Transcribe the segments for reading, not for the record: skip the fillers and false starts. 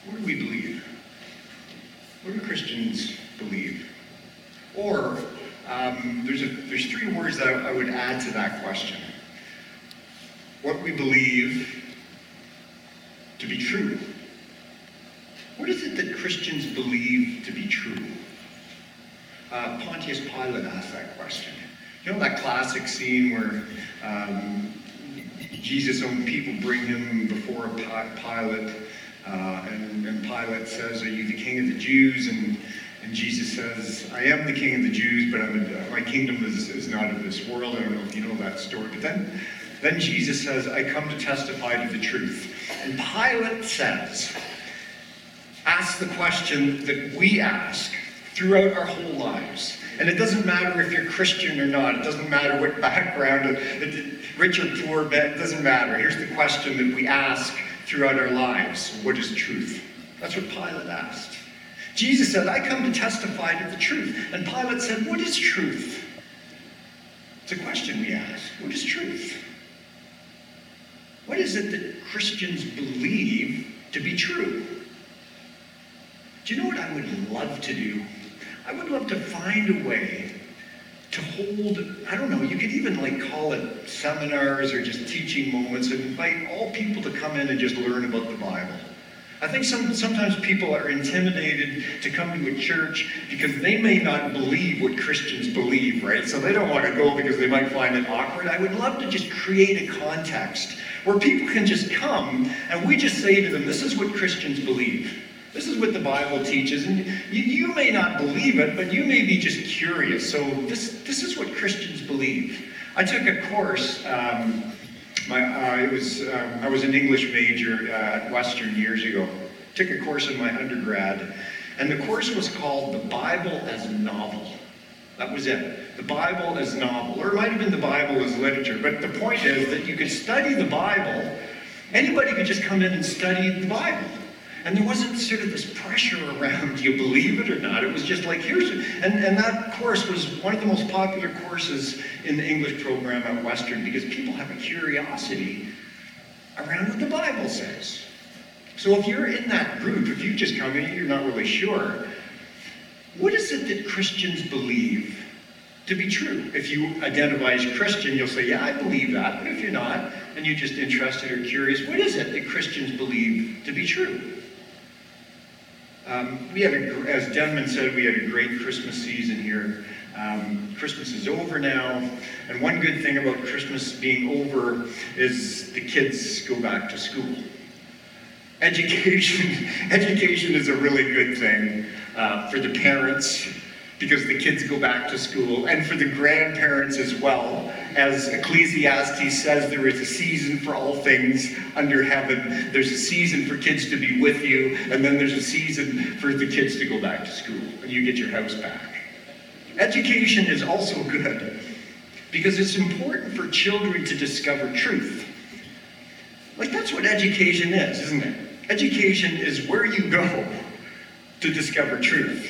What do we believe? What do Christians believe? Or, there's three words that I would add to that question. What we believe to be true. What is it that Christians believe to be true? Pontius Pilate asked that question. You know that classic scene where Jesus' own people bring him before Pilate, and Pilate says, "Are you the king of the Jews?" And Jesus says, "I am the king of the Jews, but my kingdom is not of this world." I don't know if you know that story. But then Jesus says, "I come to testify to the truth." And Pilate asks the question that we ask throughout our whole lives. And it doesn't matter if you're Christian or not. It doesn't matter what background, rich or poor, it doesn't matter. Here's the question that we ask throughout our lives. What is truth? That's what Pilate asked. Jesus said, "I come to testify to the truth." And Pilate said, "What is truth?" It's a question we ask. What is truth? What is it that Christians believe to be true? Do you know what I would love to do? I would love to find a way to hold, I don't know, you could even call it seminars or just teaching moments and invite all people to come in and just learn about the Bible. I think sometimes people are intimidated to come to a church because they may not believe what Christians believe, right? So they don't want to go because they might find it awkward. I would love to just create a context where people can just come and we just say to them, this is what Christians believe. This is what the Bible teaches, and you may not believe it, but you may be just curious. So this is what Christians believe. I took a course. I was an English major at Western years ago. Took a course in my undergrad, and the course was called "The Bible as a Novel." That was it. The Bible as novel, or it might have been the Bible as literature. But the point is that you could study the Bible. Anybody could just come in and study the Bible. And there wasn't sort of this pressure around, do you believe it or not? It was just like, and that course was one of the most popular courses in the English program at Western because people have a curiosity around what the Bible says. So if you're in that group, if you just come in, you're not really sure, what is it that Christians believe to be true? If you identify as Christian, you'll say, yeah, I believe that. But if you're not, and you're just interested or curious, what is it that Christians believe to be true? As Denman said, we had a great Christmas season here. Christmas is over now, and one good thing about Christmas being over is the kids go back to school. Education is a really good thing for the parents because the kids go back to school, and for the grandparents as well. As Ecclesiastes says, there is a season for all things under heaven. There's a season for kids to be with you, and then there's a season for the kids to go back to school, and you get your house back. Education is also good because it's important for children to discover truth. That's what education is, isn't it? Education is where you go to discover truth.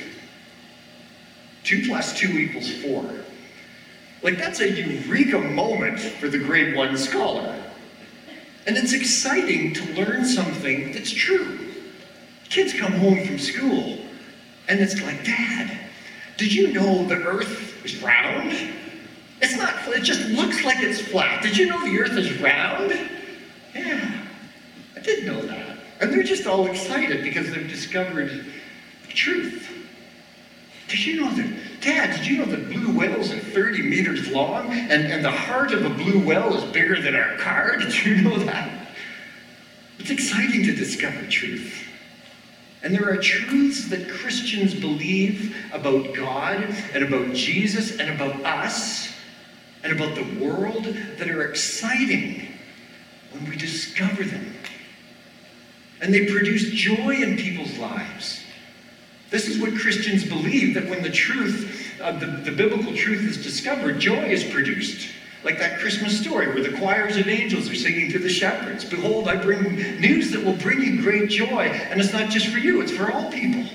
2 + 2 = 4. That's a eureka moment for the grade 1 scholar. And it's exciting to learn something that's true. Kids come home from school, and it's like, Dad, did you know the earth is round? It's not, it just looks like it's flat. Did you know the earth is round? Yeah, I did know that. And they're just all excited because they've discovered the truth. Did you know that, Dad, did you know that blue whales are 30 meters long and the heart of a blue whale is bigger than our car? Did you know that? It's exciting to discover truth. And there are truths that Christians believe about God and about Jesus and about us and about the world that are exciting when we discover them. And they produce joy in people's lives. This is what Christians believe, that when the truth, the biblical truth is discovered, joy is produced. Like that Christmas story where the choirs of angels are singing to the shepherds. Behold, I bring news that will bring you great joy. And it's not just for you, it's for all people.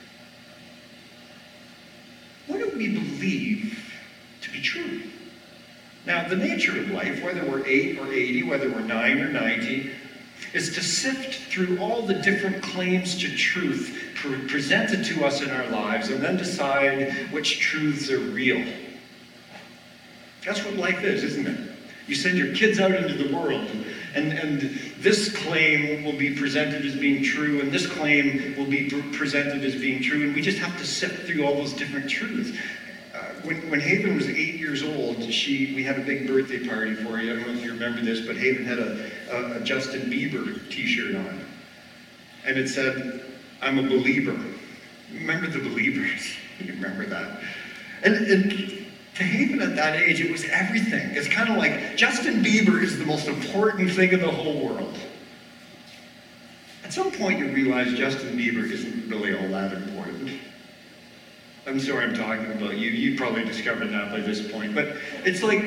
What do we believe to be true? Now, the nature of life, whether we're 8 or 80, whether we're 9 or 90, is to sift through all the different claims to truth presented to us in our lives and then decide which truths are real. That's what life is, isn't it? You send your kids out into the world, and this claim will be presented as being true, and this claim will be presented as being true, and we just have to sift through all those different truths. When Haven was 8 years old, we had a big birthday party for you. I don't know if you remember this, but Haven had a Justin Bieber t-shirt on. And it said, "I'm a believer." Remember the Believers? You remember that? And to Haven at that age, it was everything. It's kind of like Justin Bieber is the most important thing in the whole world. At some point, you realize Justin Bieber isn't really all that important. I'm sorry I'm talking about you. You probably discovered that by this point. But it's like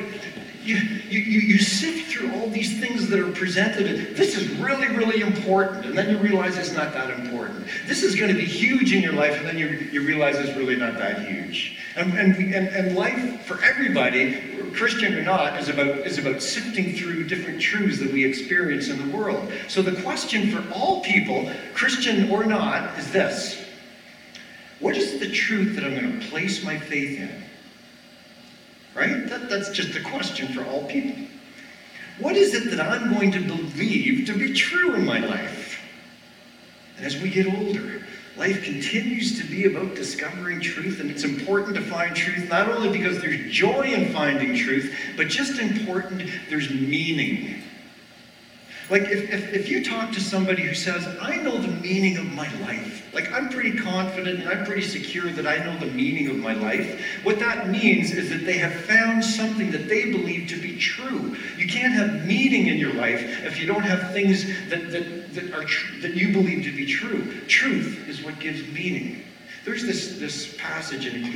you sift through all these things that are presented. And this is really, really important. And then you realize it's not that important. This is going to be huge in your life. And then you realize it's really not that huge. And life for everybody, Christian or not, is about sifting through different truths that we experience in the world. So the question for all people, Christian or not, is this. What is the truth that I'm going to place my faith in? Right? That's just a question for all people. What is it that I'm going to believe to be true in my life? And as we get older, life continues to be about discovering truth, and it's important to find truth, not only because there's joy in finding truth, but just important, there's meaning. Like if you talk to somebody who says, "I know the meaning of my life," like I'm pretty confident and I'm pretty secure that I know the meaning of my life, what that means is that they have found something that they believe to be true. You can't have meaning in your life if you don't have things that you believe to be true. Truth is what gives meaning. There's this passage in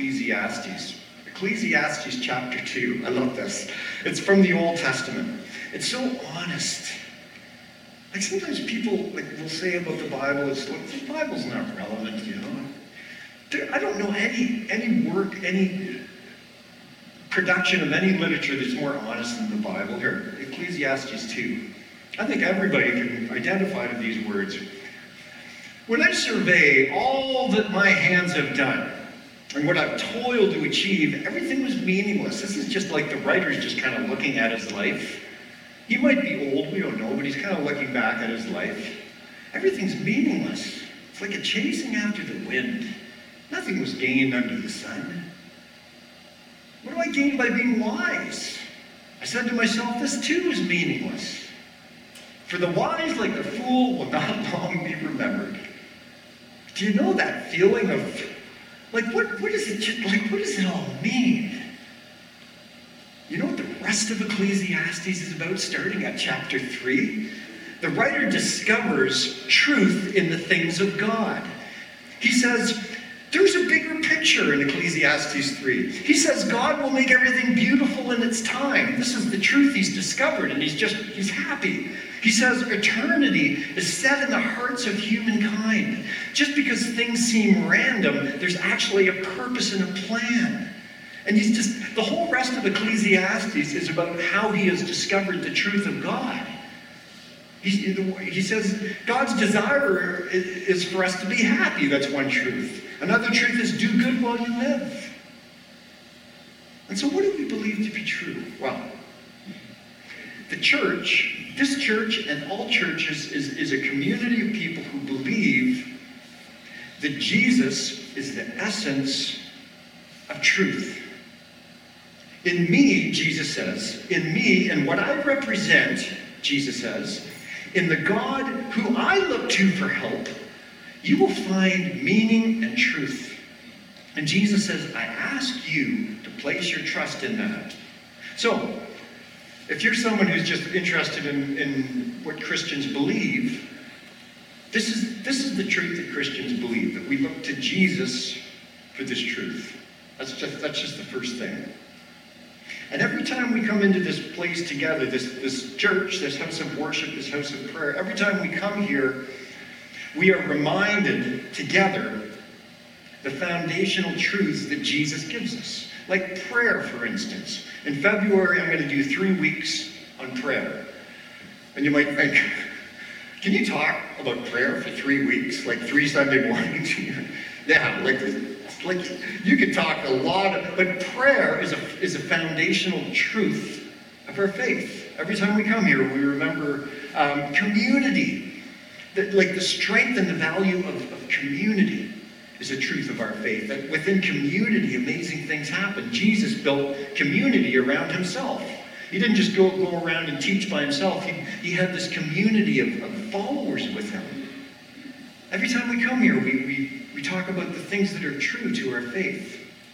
Ecclesiastes chapter 2. I love this. It's from the Old Testament. It's so honest. Like sometimes people will say about the Bible, it's like, the Bible's not relevant, you know. I don't know any work, any production of any literature that's more honest than the Bible. Here, Ecclesiastes 2. I think everybody can identify to these words. "When I survey all that my hands have done, and what I've toiled to achieve, everything was meaningless." This is just like the writer's just kind of looking at his life. He might be old, we don't know, but he's kind of looking back at his life. Everything's meaningless. It's like a chasing after the wind. Nothing was gained under the sun. What do I gain by being wise? I said to myself, this too is meaningless. For the wise, like the fool, will not long be remembered. Do you know that feeling of, like, what does it all mean? You know what the rest of Ecclesiastes is about, starting at chapter 3? The writer discovers truth in the things of God. He says, there's a bigger picture in Ecclesiastes 3. He says God will make everything beautiful in its time. This is the truth he's discovered, and he's happy. He says eternity is set in the hearts of humankind. Just because things seem random, there's actually a purpose and a plan. And the whole rest of Ecclesiastes is about how he has discovered the truth of God. He says God's desire is for us to be happy. That's one truth. Another truth is do good while you live. And so what do we believe to be true? Well, the church, this church and all churches is a community of people who believe that Jesus is the essence of truth. In me, Jesus says, in me and what I represent, Jesus says, in the God who I look to for help, you will find meaning and truth. And Jesus says, I ask you to place your trust in that. So, if you're someone who's just interested in what Christians believe, this is the truth that Christians believe, that we look to Jesus for this truth. That's just the first thing. And every time we come into this place together, this church, this house of worship, this house of prayer, every time we come here, we are reminded together the foundational truths that Jesus gives us. Like prayer, for instance. In February, I'm going to do 3 weeks on prayer. And you might think, Can you talk about prayer for 3 weeks, like 3 Sunday mornings? Yeah, like you could talk a lot, but prayer is a foundational truth of our faith. Every time we come here, we remember community. Like the strength and the value of community is a truth of our faith. That within community, amazing things happen. Jesus built community around himself. He didn't just go around and teach by himself. He had this community of followers with him. Every time we come here, we talk about the things that are true to our faith.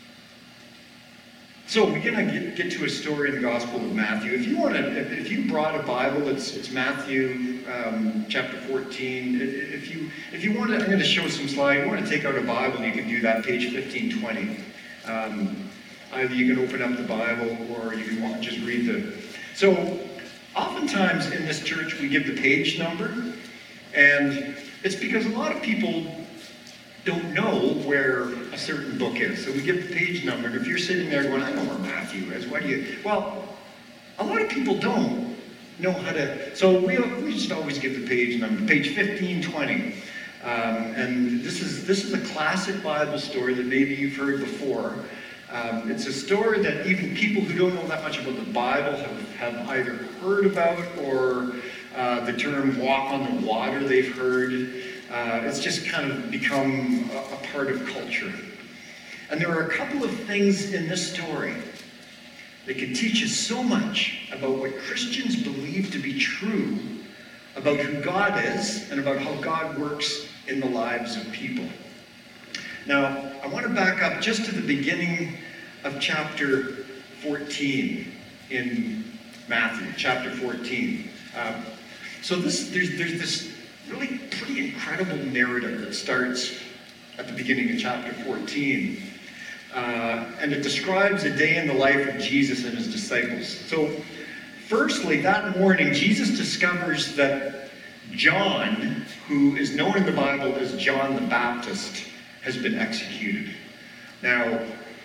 So we're going to get to a story in the Gospel of Matthew. If you brought a Bible, it's Matthew chapter 14. If you want to, I'm going to show some slides. If you want to take out a Bible, you can do that, page 1520. Either you can open up the Bible or you can just read the... So oftentimes in this church we give the page number, and it's because a lot of people don't know where a certain book is. So we give the page number, and if you're sitting there going, I know where Matthew is, why do you... Well, a lot of people don't know how to... So we just always give the page number, page 1520. And this is a classic Bible story that maybe you've heard before. It's a story that even people who don't know that much about the Bible have either heard about, or the term walk on the water they've heard. It's just kind of become a part of culture. And there are a couple of things in this story that can teach us so much about what Christians believe to be true about who God is and about how God works in the lives of people. Now, I want to back up just to the beginning of chapter 14 in Matthew, chapter 14. So there's this really pretty incredible narrative that starts at the beginning of chapter 14. And it describes a day in the life of Jesus and his disciples. So firstly, that morning, Jesus discovers that John, who is known in the Bible as John the Baptist, has been executed. Now,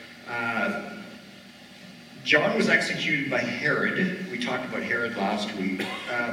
John was executed by Herod. We talked about Herod last week.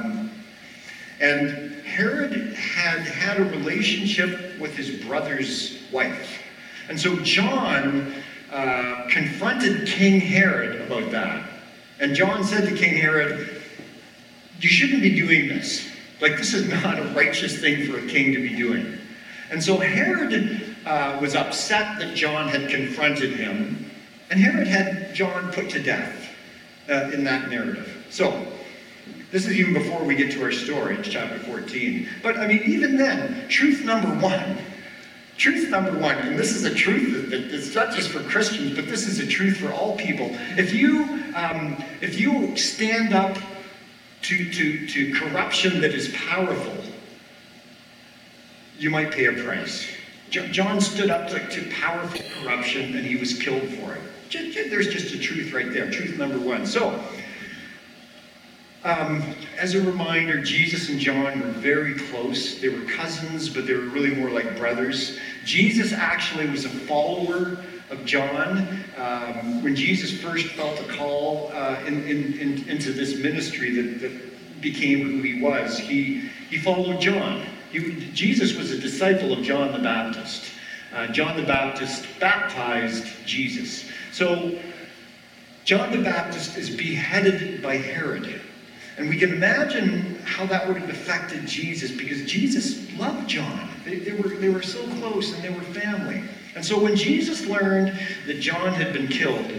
And Herod had a relationship with his brother's wife. And so John confronted King Herod about that. And John said to King Herod, you shouldn't be doing this. Like, this is not a righteous thing for a king to be doing. And so Herod was upset that John had confronted him, and Herod had John put to death in that narrative. So, this is even before we get to our story, it's chapter 14. But, I mean, even then, truth number one, and this is a truth that it's not just for Christians, but this is a truth for all people. If you stand up to corruption that is powerful, you might pay a price. John stood up to powerful corruption, and he was killed for it. There's just a truth right there, truth number one. So, as a reminder, Jesus and John were very close. They were cousins, but they were really more like brothers. Jesus actually was a follower of John. When Jesus first felt a call into this ministry that became who he was, he followed John. Jesus was a disciple of John the Baptist. John the Baptist baptized Jesus. So John the Baptist is beheaded by Herod. And we can imagine how that would have affected Jesus, because Jesus loved John. They were so close, and they were family. And so when Jesus learned that John had been killed,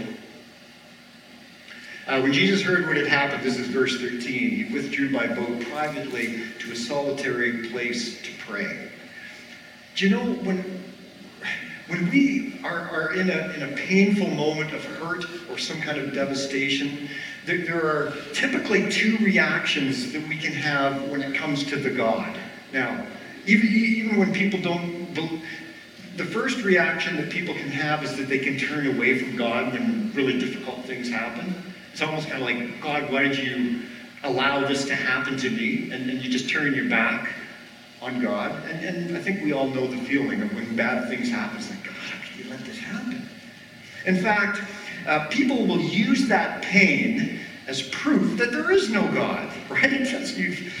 when Jesus heard what had happened, this is verse 13, he withdrew by boat privately to a solitary place to pray. Do you know, when we are in a painful moment of hurt or some kind of devastation, there are typically two reactions that we can have when it comes to the God. Now, even when people don't believe, the first reaction that people can have is that they can turn away from God when really difficult things happen. It's almost kind of like, God, why did you allow this to happen to me? And then you just turn your back on God. And I think we all know the feeling of when bad things happen. It's like, God, how could you let this happen? In fact, people will use that pain as proof that there is no God, right?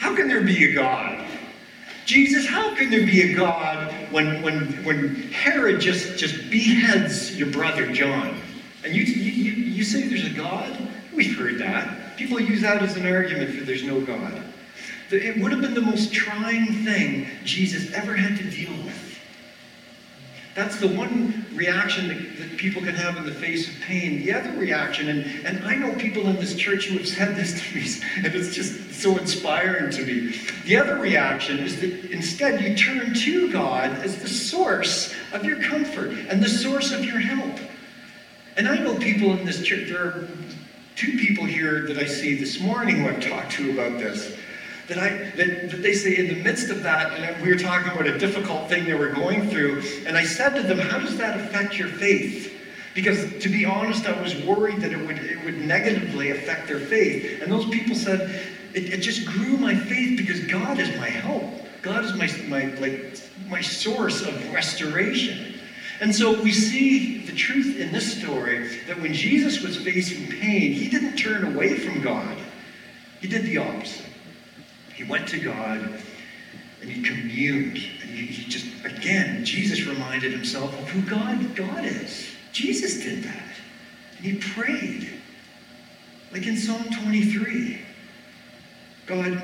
How can there be a God? Jesus, how can there be a God when Herod just beheads your brother John? And you say there's a God? We've heard that. People use that as an argument for there's no God. It would have been the most trying thing Jesus ever had to deal with. That's the one reaction that people can have in the face of pain. The other reaction, and I know people in this church who have said this to me, and it's just so inspiring to me. The other reaction is that instead you turn to God as the source of your comfort and the source of your help. And I know people in this church, there are 2 people here that I see this morning who I've talked to about this. That they say in the midst of that, and we were talking about a difficult thing they were going through, and I said to them, how does that affect your faith? Because to be honest, I was worried that it would negatively affect their faith. And those people said, it just grew my faith because God is my help. God is my source of restoration. And so we see the truth in this story that when Jesus was facing pain, he didn't turn away from God. He did the opposite. He went to God and he communed. And he just, again, Jesus reminded himself of who God is. Jesus did that. And he prayed. Like in Psalm 23. God,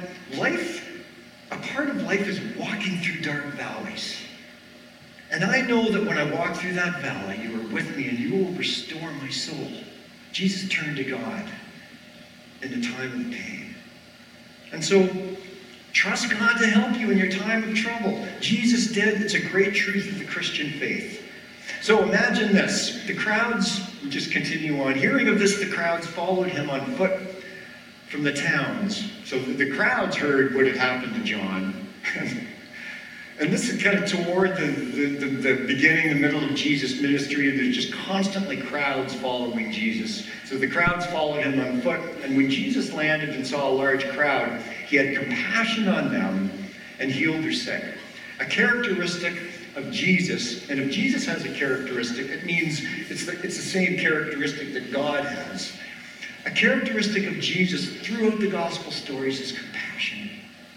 a part of life is walking through dark valleys. And I know that when I walk through that valley, you are with me and you will restore my soul. Jesus turned to God in the time of the pain. And so, trust God to help you in your time of trouble. Jesus did. It's a great truth of the Christian faith. So imagine this. The crowds, we'll just continue on. Hearing of this, the crowds followed him on foot from the towns. So the crowds heard what had happened to John. And this is kind of toward the beginning, the middle of Jesus' ministry, and there's just constantly crowds following Jesus. So the crowds followed him on foot, and when Jesus landed and saw a large crowd, he had compassion on them and healed their sick. A characteristic of Jesus, and if Jesus has a characteristic, it means it's the same characteristic that God has. A characteristic of Jesus throughout the gospel stories is compassion.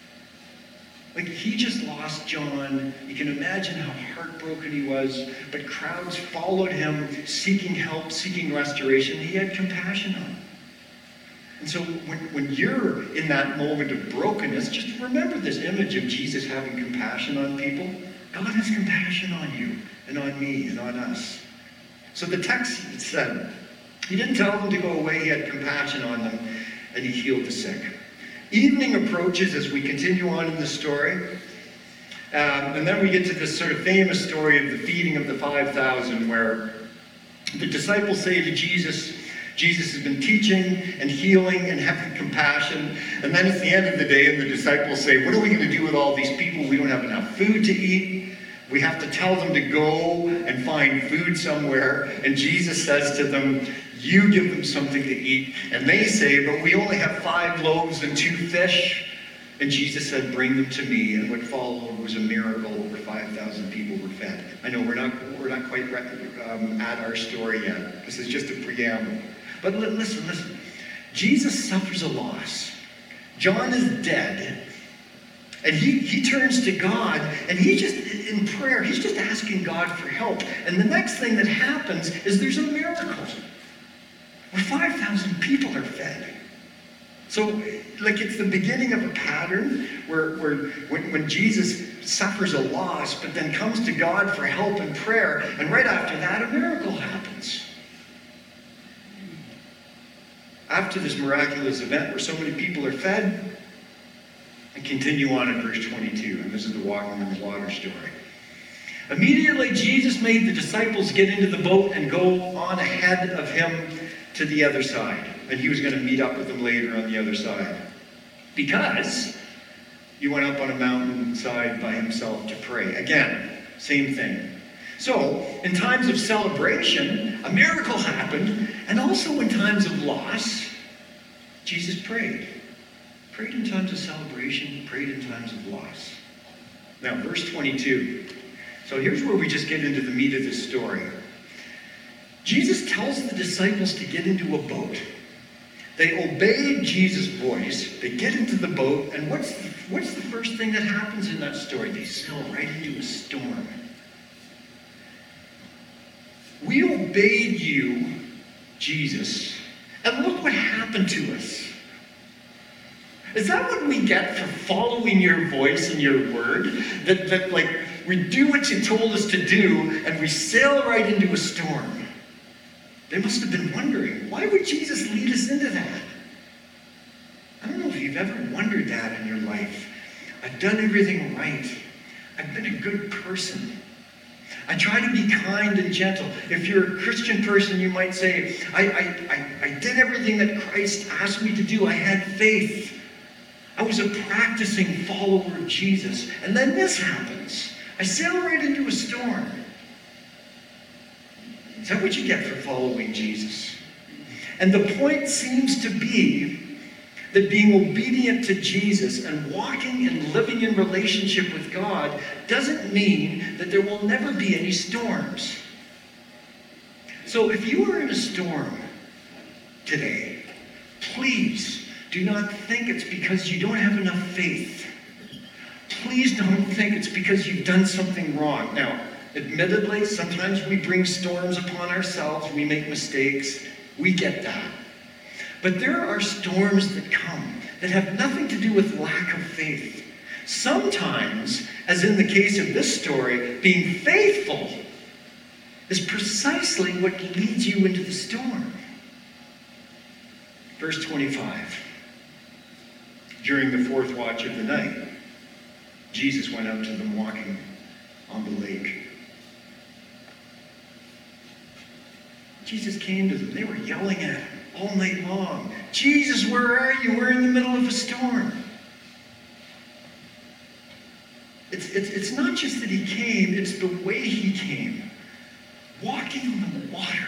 Like, he just lost John. You can imagine how heartbroken he was, but crowds followed him, seeking help, seeking restoration. He had compassion on them. And so when you're in that moment of brokenness, just remember this image of Jesus having compassion on people. God has compassion on you and on me and on us. So the text said, he didn't tell them to go away. He had compassion on them, and he healed the sick. Evening approaches as we continue on in the story. And then we get to this sort of famous story of the feeding of the 5,000, where the disciples say to Jesus has been teaching and healing and having compassion. And then it's the end of the day, and the disciples say, what are we going to do with all these people? We don't have enough food to eat. We have to tell them to go and find food somewhere. And Jesus says to them, you give them something to eat. And they say, but we only have 5 loaves and 2 fish. And Jesus said, bring them to me. And what followed was a miracle. Over 5,000 people were fed. I know we're not quite at our story yet. This is just a preamble. But listen. Jesus suffers a loss. John is dead. And he turns to God, and he just, in prayer, he's just asking God for help. And the next thing that happens is there's a miracle. Where 5,000 people are fed. So, like, it's the beginning of a pattern where when Jesus suffers a loss, but then comes to God for help and prayer, and right after that, a miracle happens. After this miraculous event where so many people are fed, and continue on in verse 22, and this is the walking on the water story. Immediately, Jesus made the disciples get into the boat and go on ahead of him to the other side. And he was going to meet up with them later on the other side. Because he went up on a mountainside by himself to pray. Again, same thing. So, in times of celebration, a miracle happened. And also in times of loss, Jesus prayed. Prayed in times of celebration, prayed in times of loss. Now, verse 22. So here's where we just get into the meat of this story. Jesus tells the disciples to get into a boat. They obeyed Jesus' voice. They get into the boat, and what's the first thing that happens in that story? They sail right into a storm. We obeyed you, Jesus, and look what happened to us. Is that what we get for following your voice and your word? That like, we do what you told us to do, and we sail right into a storm. They must have been wondering, why would Jesus lead us into that? I don't know if you've ever wondered that in your life. I've done everything right. I've been a good person. I try to be kind and gentle. If you're a Christian person, you might say, I did everything that Christ asked me to do. I had faith. I was a practicing follower of Jesus. And then this happens. I sail right into a storm. Is that what you get for following Jesus? And the point seems to be that being obedient to Jesus and walking and living in relationship with God doesn't mean that there will never be any storms. So if you are in a storm today, please do not think it's because you don't have enough faith. Please don't think it's because you've done something wrong. Now, admittedly, sometimes we bring storms upon ourselves. We make mistakes. We get that. But there are storms that come that have nothing to do with lack of faith. Sometimes, as in the case of this story, being faithful is precisely what leads you into the storm. Verse 25. During the fourth watch of the night, Jesus went out to them walking on the lake. Jesus came to them. They were yelling at him all night long. Jesus, where are you? We're in the middle of a storm. It's not just that he came, it's the way he came. Walking on the water.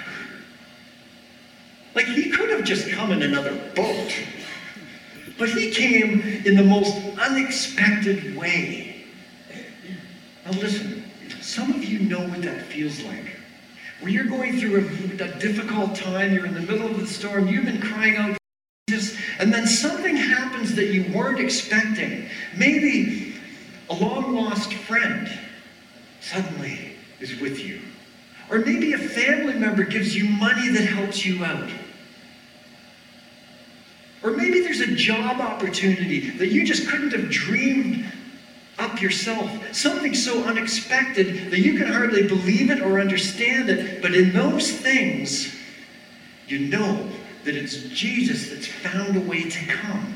Like, he could have just come in another boat. But he came in the most unexpected way. Now listen, some of you know what that feels like. When you're going through a difficult time, you're in the middle of the storm, you've been crying out for Jesus, and then something happens that you weren't expecting. Maybe a long-lost friend suddenly is with you. Or maybe a family member gives you money that helps you out. Or maybe there's a job opportunity that you just couldn't have dreamed up yourself. Something so unexpected that you can hardly believe it or understand it. But in those things, you know that it's Jesus that's found a way to come.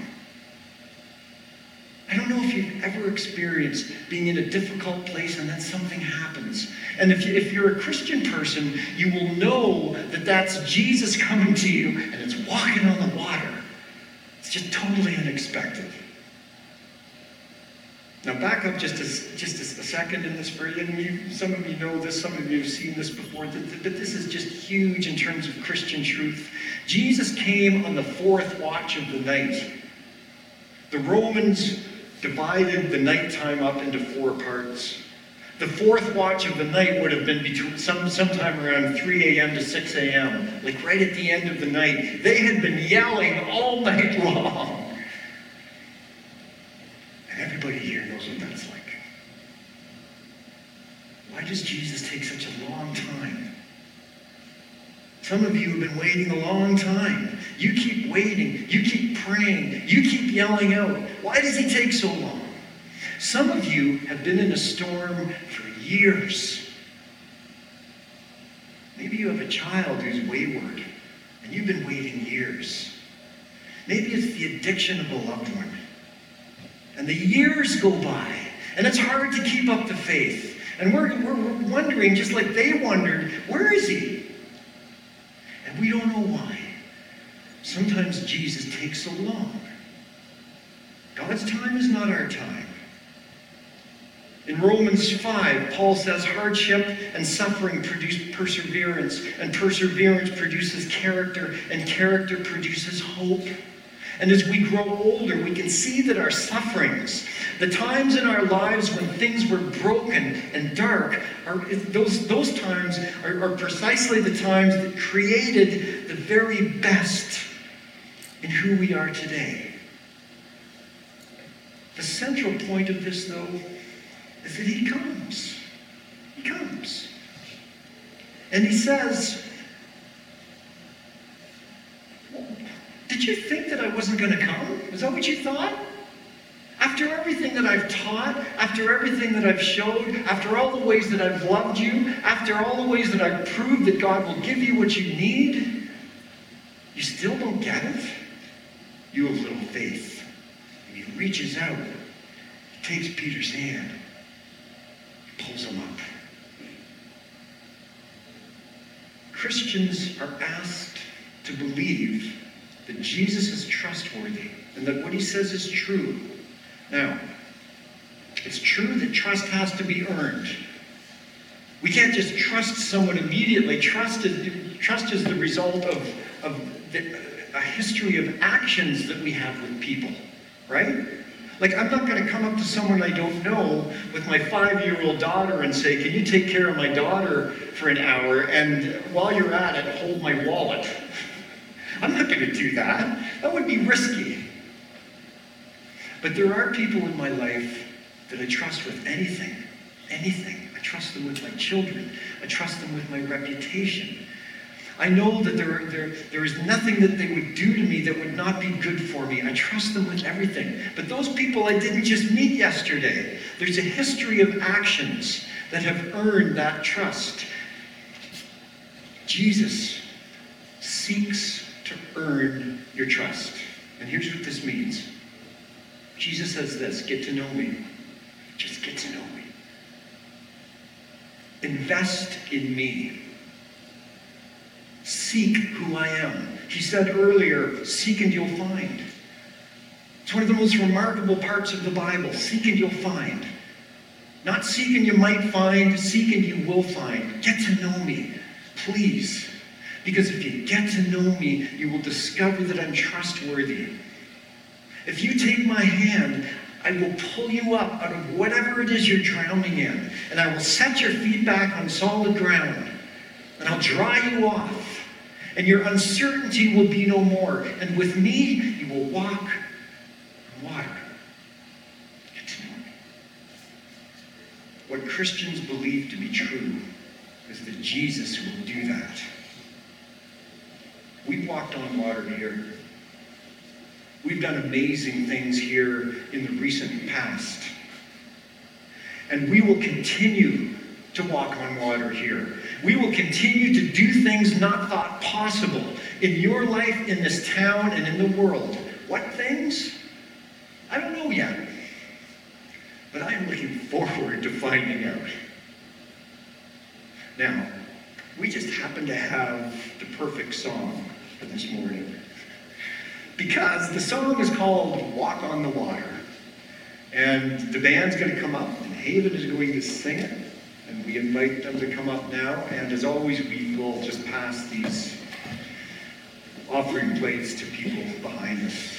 I don't know if you've ever experienced being in a difficult place and then something happens. And if you're a Christian person, you will know that that's Jesus coming to you and it's walking on the water. It's just totally unexpected. Now back up just a second in this verse. And some of you know this, some of you have seen this before, but this is just huge in terms of Christian truth. Jesus came on the fourth watch of the night. The Romans divided the nighttime up into 4 parts. The fourth watch of the night would have been between sometime around 3 a.m. to 6 a.m., like right at the end of the night. They had been yelling all night long. And everybody here knows what that's like. Why does Jesus take such a long time? Some of you have been waiting a long time. You keep waiting. You keep praying. You keep yelling out. Why does he take so long? Some of you have been in a storm for years. Maybe you have a child who's wayward, and you've been waiting years. Maybe it's the addiction of a loved one. And the years go by, and it's hard to keep up the faith. And we're wondering, just like they wondered, where is he? And we don't know why. Sometimes Jesus takes so long. God's time is not our time. In Romans 5, Paul says hardship and suffering produce perseverance, and perseverance produces character, and character produces hope. And as we grow older, we can see that our sufferings, the times in our lives when things were broken and dark, those times are precisely the times that created the very best in who we are today. The central point of this, though, is that he comes. He comes. And he says, did you think that I wasn't going to come? Is that what you thought? After everything that I've taught, after everything that I've showed, after all the ways that I've loved you, after all the ways that I've proved that God will give you what you need, you still don't get it? You have little faith. And he reaches out, he takes Peter's hand, he pulls him up. Christians are asked to believe that Jesus is trustworthy and that what he says is true. Now, it's true that trust has to be earned. We can't just trust someone immediately. Trust is the result of a history of actions that we have with people, right? Like, I'm not going to come up to someone I don't know with my 5-year-old daughter and say, can you take care of my daughter for an hour, and while you're at it, hold my wallet. I'm not going to do that. That would be risky. But there are people in my life that I trust with anything. Anything. I trust them with my children. I trust them with my reputation. I know that there is nothing that they would do to me that would not be good for me. I trust them with everything. But those people I didn't just meet yesterday. There's a history of actions that have earned that trust. Jesus seeks to earn your trust. And here's what this means. Jesus says this, get to know me. Just get to know me. Invest in me. Seek who I am. He said earlier, seek and you'll find. It's one of the most remarkable parts of the Bible. Seek and you'll find. Not seek and you might find, seek and you will find. Get to know me, please. Because if you get to know me, you will discover that I'm trustworthy. If you take my hand, I will pull you up out of whatever it is you're drowning in, and I will set your feet back on solid ground, and I'll dry you off, and your uncertainty will be no more. And with me, you will walk on water. Get to know me. What Christians believe to be true is that Jesus will do that. We've walked on water here. We've done amazing things here in the recent past. And we will continue to walk on water here. We will continue to do things not thought possible in your life, in this town, and in the world. What things? I don't know yet. But I am looking forward to finding out. Now, we just happen to have the perfect song for this morning. Because the song is called Walk on the Water. And the band's going to come up, and Haven is going to sing it. And we invite them to come up now. And as always, we will just pass these offering plates to people behind us.